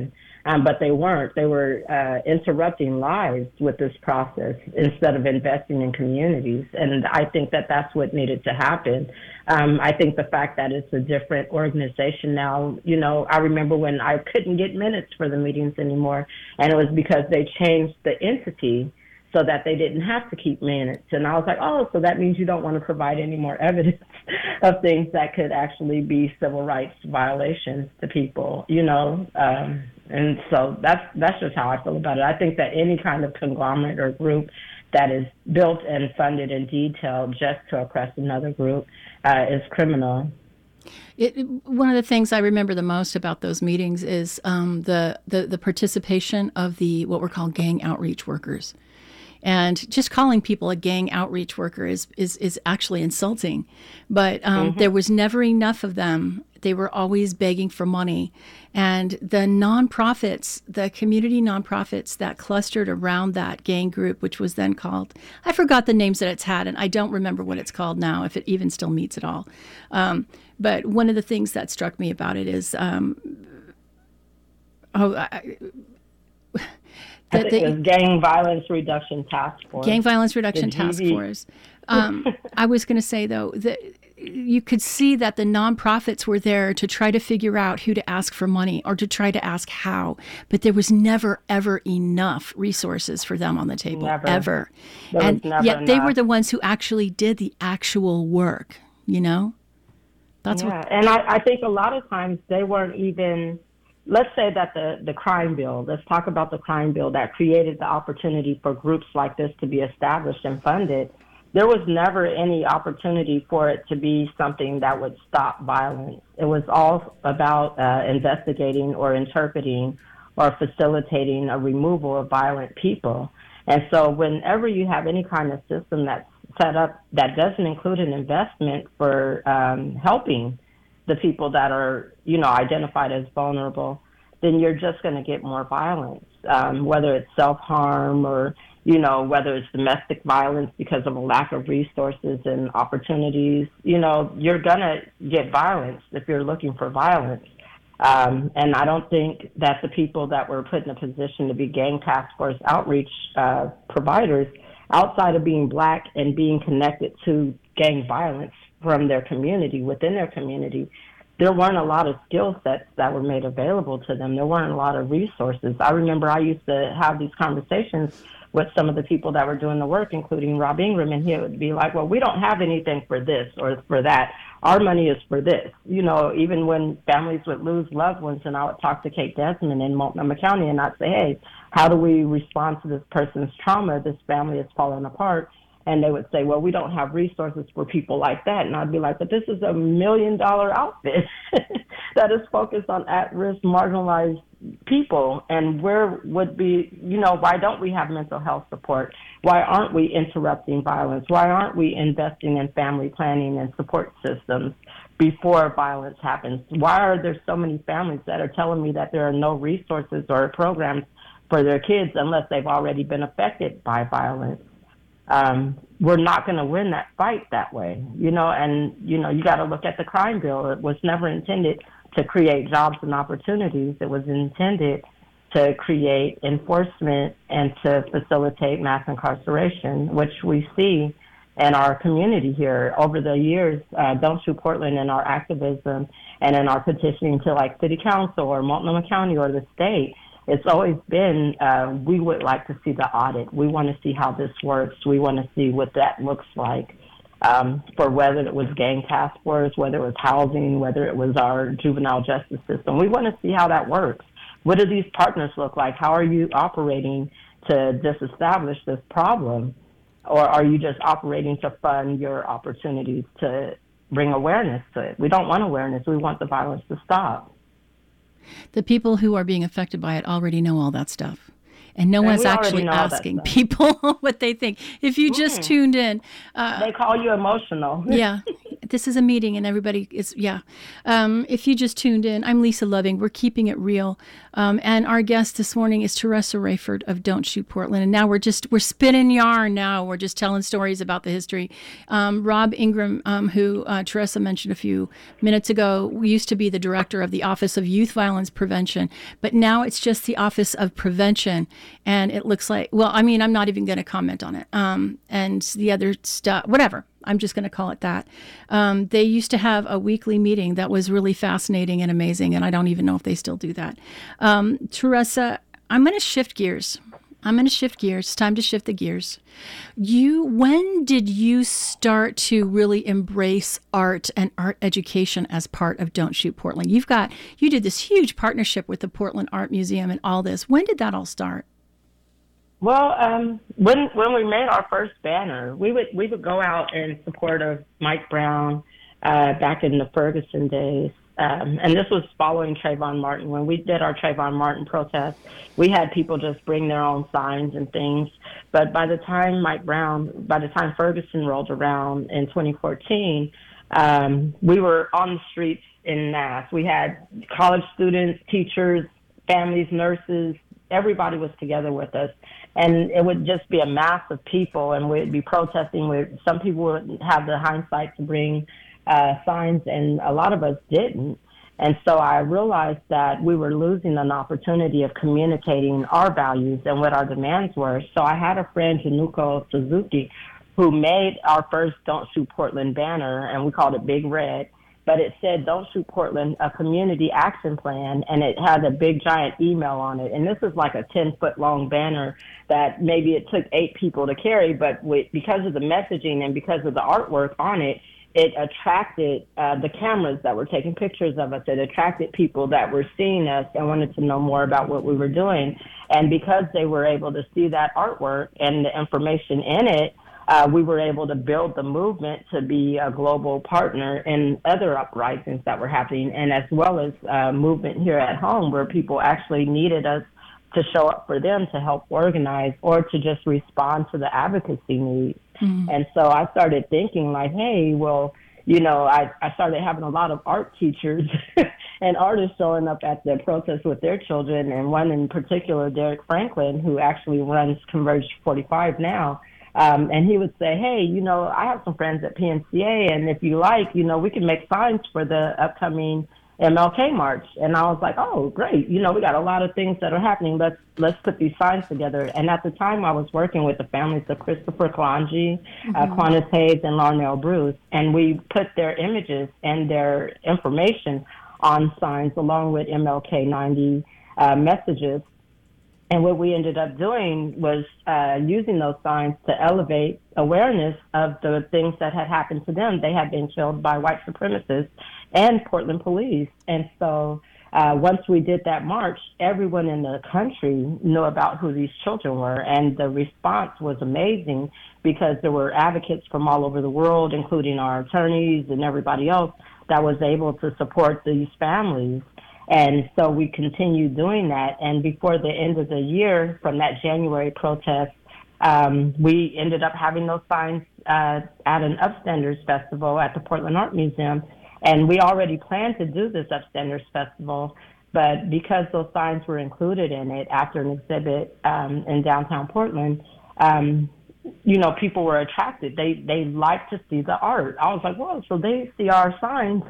Um, but they weren't. They were uh, interrupting lives with this process instead of investing in communities. And I think that that's what needed to happen. Um, I think the fact that it's a different organization now, you know, I remember when I couldn't get minutes for the meetings anymore, and it was because they changed the entity so that they didn't have to keep minutes. And I was like, oh, so that means you don't want to provide any more evidence of things that could actually be civil rights violations to people, you know? Um, and so that's that's just how I feel about it. I think that any kind of conglomerate or group that is built and funded in detail just to oppress another group uh, is criminal. It, it, one of the things I remember the most about those meetings is um, the, the, the participation of the what were called gang outreach workers. And just calling people a gang outreach worker is is, is actually insulting. But um, mm-hmm. there was never enough of them. They were always begging for money. And the nonprofits, the community nonprofits that clustered around that gang group, which was then called, I forgot the names that it's had, and I don't remember what it's called now, if it even still meets at all. Um, but one of the things that struck me about it is, um, oh, I, I think it was Gang Violence Reduction Task Force. Gang Violence Reduction Task Force. Um, I was going to say, though, that you could see that the nonprofits were there to try to figure out who to ask for money or to try to ask how. But there was never, ever enough resources for them on the table, never. ever. There and was never yet they enough. were the ones who actually did the actual work, you know? That's yeah, what. And I, I think a lot of times they weren't even... Let's say that the, the crime bill, let's talk about the crime bill that created the opportunity for groups like this to be established and funded. There was never any opportunity for it to be something that would stop violence. It was all about uh, investigating or interpreting or facilitating a removal of violent people. And so whenever you have any kind of system that's set up that doesn't include an investment for um, helping the people that are, you know, identified as vulnerable, then you're just going to get more violence, um, whether it's self-harm or, you know, whether it's domestic violence because of a lack of resources and opportunities. You know, you're going to get violence if you're looking for violence. Um, and I don't think that the people that were put in a position to be gang task force outreach uh, providers, outside of being Black and being connected to gang violence from their community, within their community, there weren't a lot of skill sets that were made available to them. There weren't a lot of resources. I remember I used to have these conversations with some of the people that were doing the work, including Rob Ingram, and he would be like, well, we don't have anything for this or for that. Our money is for this. You know, even when families would lose loved ones, and I would talk to Kate Desmond in Multnomah County, and I'd say, hey, how do we respond to this person's trauma? This family is falling apart. And they would say, well, we don't have resources for people like that. And I'd be like, but this is a million dollar outfit that is focused on at-risk, marginalized people. And where would be, you know, why don't we have mental health support? Why aren't we interrupting violence? Why aren't we investing in family planning and support systems before violence happens? Why are there so many families that are telling me that there are no resources or programs for their kids unless they've already been affected by violence? Um, we're not going to win that fight that way, you know, and, you know, you got to look at the crime bill. It was never intended to create jobs and opportunities. It was intended to create enforcement and to facilitate mass incarceration, which we see in our community here over the years. uh, Don't Shoot Portland, in our activism and in our petitioning to like city council or Multnomah County or the state. It's always been, uh, we would like to see the audit. We want to see how this works. We want to see what that looks like um, for whether it was gang task force, whether it was housing, whether it was our juvenile justice system. We want to see how that works. What do these partners look like? How are you operating to disestablish this problem? Or are you just operating to fund your opportunities to bring awareness to it? We don't want awareness. We want the violence to stop. The people who are being affected by it already know all that stuff. And no and one's actually asking people what they think. If you just mm. tuned in. Uh, they call you emotional. yeah. this is a meeting and everybody is, yeah. Um, if you just tuned in, I'm Lisa Loving. We're keeping it real. Um, and our guest this morning is Teresa Rayford of Don't Shoot Portland. And now we're just, we're spinning yarn now. We're just telling stories about the history. Um, Rob Ingram, um, who uh, Teresa mentioned a few minutes ago, used to be the director of the Office of Youth Violence Prevention, but now it's just the Office of Prevention. And it looks like, well, I mean, I'm not even going to comment on it. Um, and the other stuff, whatever. I'm just going to call it that. Um, they used to have a weekly meeting that was really fascinating and amazing, and I don't even know if they still do that. Um, Teresa, I'm going to shift gears. I'm going to shift gears. It's time to shift the gears. You, when did you start to really embrace art and art education as part of Don't Shoot Portland? You've got, you did this huge partnership with the Portland Art Museum and all this. When did that all start? Well, um, when when we made our first banner, we would we would go out in support of Mike Brown uh, back in the Ferguson days, um, and this was following Trayvon Martin. When we did our Trayvon Martin protest, we had people just bring their own signs and things. But by the time Mike Brown, by the time Ferguson rolled around in twenty fourteen, um, we were on the streets in mass. We had college students, teachers, families, nurses. Everybody was together with us. And it would just be a mass of people, and we'd be protesting. With some people would have the hindsight to bring uh, signs, and a lot of us didn't. And so I realized that we were losing an opportunity of communicating our values and what our demands were. So I had a friend, Januko Suzuki, who made our first Don't Shoot Portland banner, and we called it Big Red. But it said, Don't Shoot Portland, a community action plan, and it had a big giant email on it. And this is like a ten-foot long banner that maybe it took eight people to carry, but with, because of the messaging and because of the artwork on it, it attracted uh, the cameras that were taking pictures of us. It attracted people that were seeing us and wanted to know more about what we were doing. And because they were able to see that artwork and the information in it, Uh, we were able to build the movement to be a global partner in other uprisings that were happening, and as well as uh, movement here at home where people actually needed us to show up for them to help organize or to just respond to the advocacy needs. Mm-hmm. And so I started thinking like, hey, well, you know, I, I started having a lot of art teachers and artists showing up at the protest with their children, and one in particular, Derek Franklin, who actually runs Converge forty-five now. Um, and he would say, hey, you know, I have some friends at P N C A, and if you like, you know, we can make signs for the upcoming M L K March. And I was like, oh, great. You know, we got a lot of things that are happening. Let's let's put these signs together. And at the time, I was working with the families of Christopher Kalanji, mm-hmm. uh, Quantas Hayes, and Larnell Bruce. And we put their images and their information on signs along with M L K ninety uh, messages. And what we ended up doing was uh, using those signs to elevate awareness of the things that had happened to them. They had been killed by white supremacists and Portland police. And so uh, once we did that march, everyone in the country knew about who these children were. And the response was amazing because there were advocates from all over the world, including our attorneys and everybody else, that was able to support these families. And so we continued doing that. And before the end of the year, from that January protest, um, we ended up having those signs uh, at an Upstanders Festival at the Portland Art Museum. And we already planned to do this Upstanders Festival, but because those signs were included in it after an exhibit um, in downtown Portland, um, you know, people were attracted. They they liked to see the art. I was like, well, so they see our signs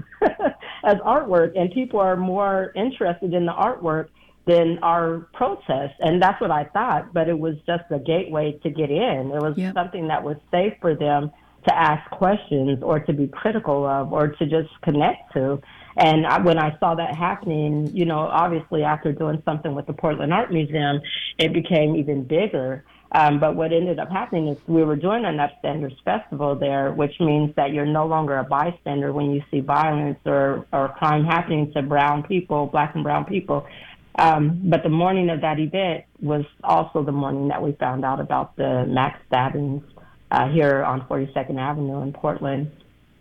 as artwork, and people are more interested in the artwork than our protest. And that's what I thought, but it was just a gateway to get in. It was yep. something that was safe for them to ask questions or to be critical of or to just connect to. And I, when I saw that happening, you know, obviously after doing something with the Portland Art Museum, it became even bigger. Um, but what ended up happening is we were doing an Upstanders Festival there, which means that you're no longer a bystander when you see violence or, or crime happening to brown people, black and brown people. Um, but the morning of that event was also the morning that we found out about the mass stabbings uh, here on forty-second Avenue in Portland.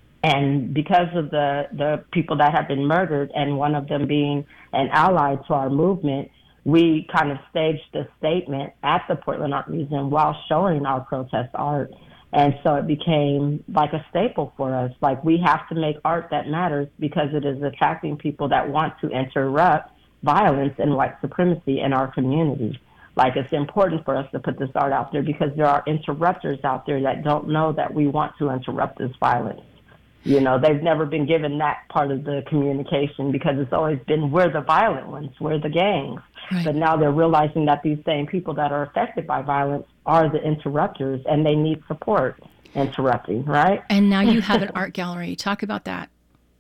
And because of the, the people that have been murdered, and one of them being an ally to our movement, we kind of staged a statement at the Portland Art Museum while showing our protest art. And so it became like a staple for us. Like, we have to make art that matters because it is attracting people that want to interrupt violence and white supremacy in our community. Like, it's important for us to put this art out there because there are interrupters out there that don't know that we want to interrupt this violence. You know, they've never been given that part of the communication because it's always been, we're the violent ones, we're the gangs. Right. But now they're realizing that these same people that are affected by violence are the interrupters, and they need support interrupting, right? And now you have an art gallery. Talk about that.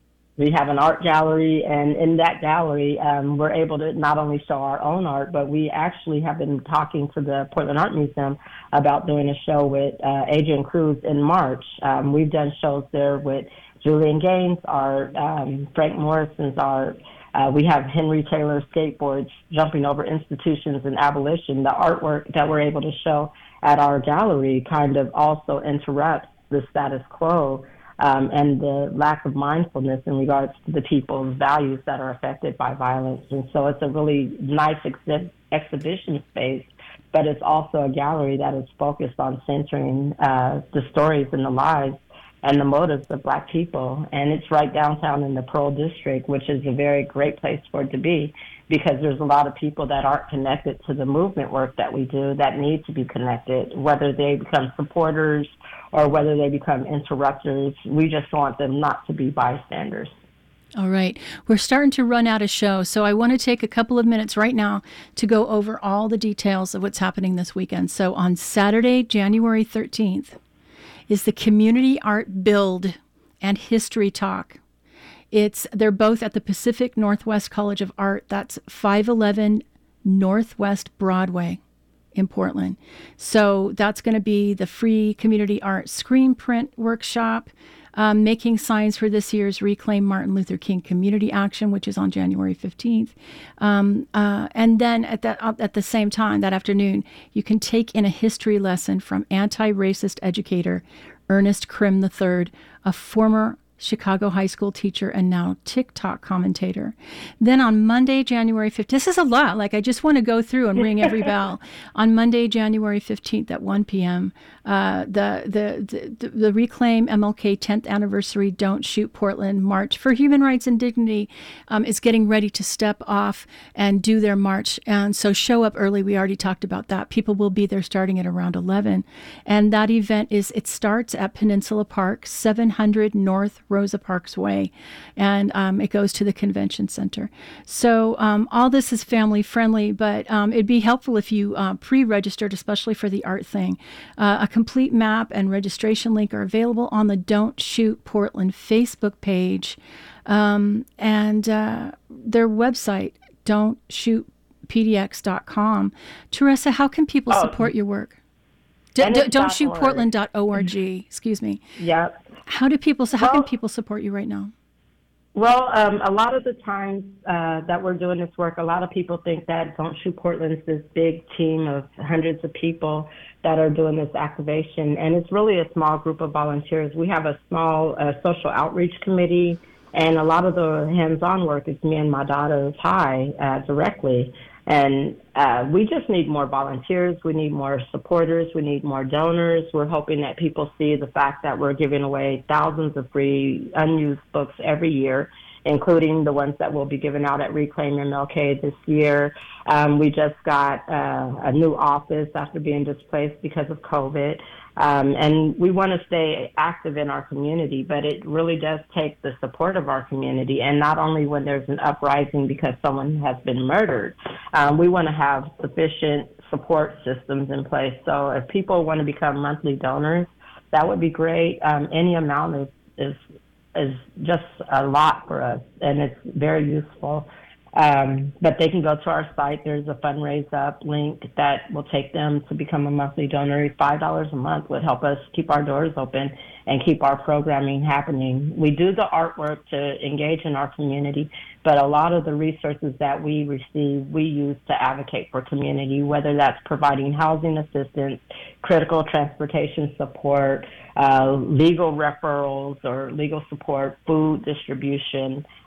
We have an art gallery, and in that gallery, um, we're able to not only show our own art, but we actually have been talking to the Portland Art Museum about doing a show with uh, Adrian Cruz in March. Um, we've done shows there with Julian Gaines' art, um, Frank Morrison's art. Uh, we have Henry Taylor skateboards jumping over institutions and abolition. The artwork that we're able to show at our gallery kind of also interrupts the status quo Um, and the lack of mindfulness in regards to the people's values that are affected by violence. And so it's a really nice exhi- exhibition space, but it's also a gallery that is focused on centering uh, the stories and the lives and the motives of Black people. And it's right downtown in the Pearl District, which is a very great place for it to be because there's a lot of people that aren't connected to the movement work that we do that need to be connected, whether they become supporters or whether they become interrupters. We just want them not to be bystanders. All right. We're starting to run out of show, so I want to take a couple of minutes right now to go over all the details of what's happening this weekend. So on Saturday, January thirteenth, is the Community Art Build and History Talk. It's they're both at the Pacific Northwest College of Art. That's five eleven Northwest Broadway in Portland. So that's going to be the free community art screen print workshop, um, making signs for this year's Reclaim Martin Luther King Community Action, which is on January fifteenth. Um, uh, and then at that at the same time, that afternoon, you can take in a history lesson from anti-racist educator Ernest Krim the third, a former Chicago high school teacher and now TikTok commentator. Then on Monday, January fifteenth, this is a lot. Like, I just want to go through and ring every bell. On Monday, January fifteenth at one p.m., uh, the, the, the, the Reclaim M L K tenth Anniversary Don't Shoot Portland March for Human Rights and Dignity um, is getting ready to step off and do their march. And so show up early. We already talked about that. People will be there starting at around eleven. And that event is, it starts at Peninsula Park, seven hundred North Rosa Parks Way, and um, it goes to the convention center. So um, all this is family friendly, but um, it'd be helpful if you uh, pre-registered, especially for the art thing. Uh, a complete map and registration link are available on the Don't Shoot Portland Facebook page, um, and uh, their website, don't shoot p d x dot com. Teresa, how can people oh. support your work? D- d- don't shoot portland dot org. Excuse me. Yep. How do people? So how well, can people support you right now? Well, um, a lot of the times uh, that we're doing this work, a lot of people think that Don't Shoot Portland is this big team of hundreds of people that are doing this activation, and it's really a small group of volunteers. We have a small uh, social outreach committee, and a lot of the hands-on work is me and my daughter Ty uh, directly. And uh, we just need more volunteers. We need more supporters. We need more donors. We're hoping that people see the fact that we're giving away thousands of free unused books every year, including the ones that will be given out at Reclaim M L K this year. Um, we just got uh, a new office after being displaced because of COVID. Um, and we want to stay active in our community, but it really does take the support of our community, and not only when there's an uprising because someone has been murdered. Um, we want to have sufficient support systems in place. So if people want to become monthly donors, that would be great. Um, any amount is, is is just a lot for us, and it's very useful. Um, but they can go to our site. There's a fundraise up link that will take them to become a monthly donor. five dollars a month would help us keep our doors open and keep our programming happening. We do the artwork to engage in our community, but a lot of the resources that we receive, we use to advocate for community, whether that's providing housing assistance, critical transportation support, uh, legal referrals or legal support, food distribution,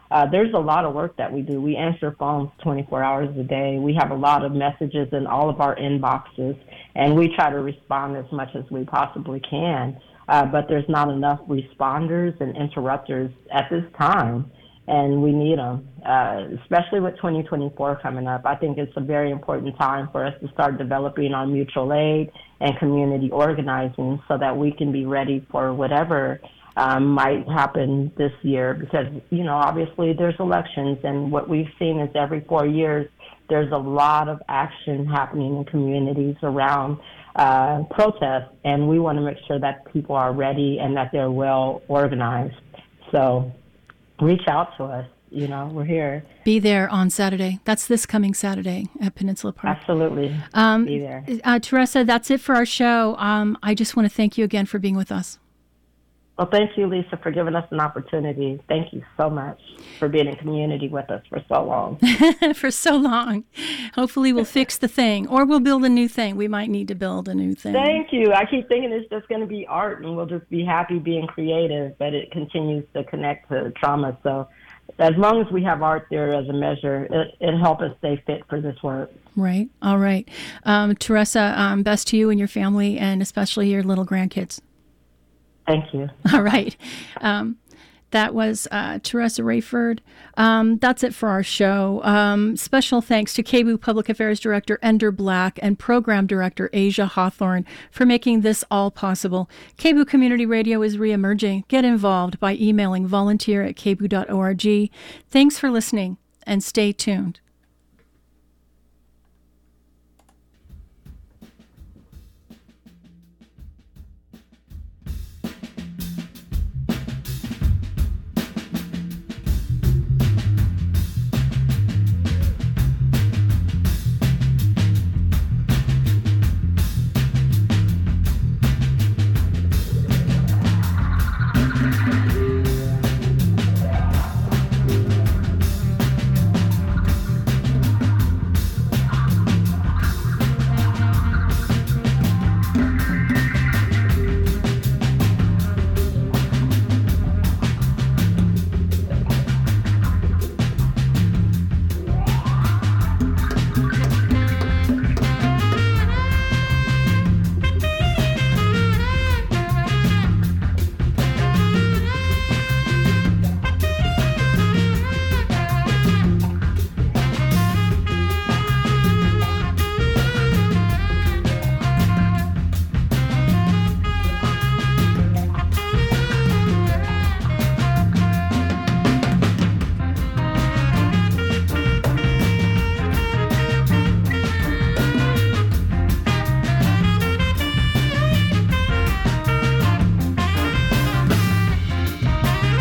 Uh, there's a lot of work that we do. We answer phones twenty-four hours a day. We have a lot of messages in all of our inboxes, and we try to respond as much as we possibly can. Uh, but there's not enough responders and interrupters at this time, and we need them, uh, especially with twenty twenty-four coming up. I think it's a very important time for us to start developing our mutual aid and community organizing so that we can be ready for whatever um, might happen this year, because, you know, obviously there's elections, and what we've seen is every four years there's a lot of action happening in communities around uh, protests, and we want to make sure that people are ready and that they're well organized. So reach out to us. You know, we're here. Be there on Saturday. That's this coming Saturday at Peninsula Park. Absolutely. Um, Be there. Uh, Teresa, that's it for our show. Um, I just want to thank you again for being with us. Well, thank you, Lisa, for giving us an opportunity. Thank you so much for being in community with us for so long. For so long. Hopefully we'll fix the thing, or we'll build a new thing. We might need to build a new thing. Thank you. I keep thinking it's just going to be art, and we'll just be happy being creative, but it continues to connect to trauma. So as long as we have art there as a measure, it, it'll help us stay fit for this work. Right. All right. Um, Teresa, um, best to you and your family, and especially your little grandkids. Thank you. All right. Um, that was uh, Teresa Rayford. Um, that's it for our show. Um, special thanks to K B O O Public Affairs Director Ender Black and Program Director Asia Hawthorne for making this all possible. K B O O Community Radio is reemerging. Get involved by emailing volunteer at k b o o dot org. Thanks for listening, and stay tuned.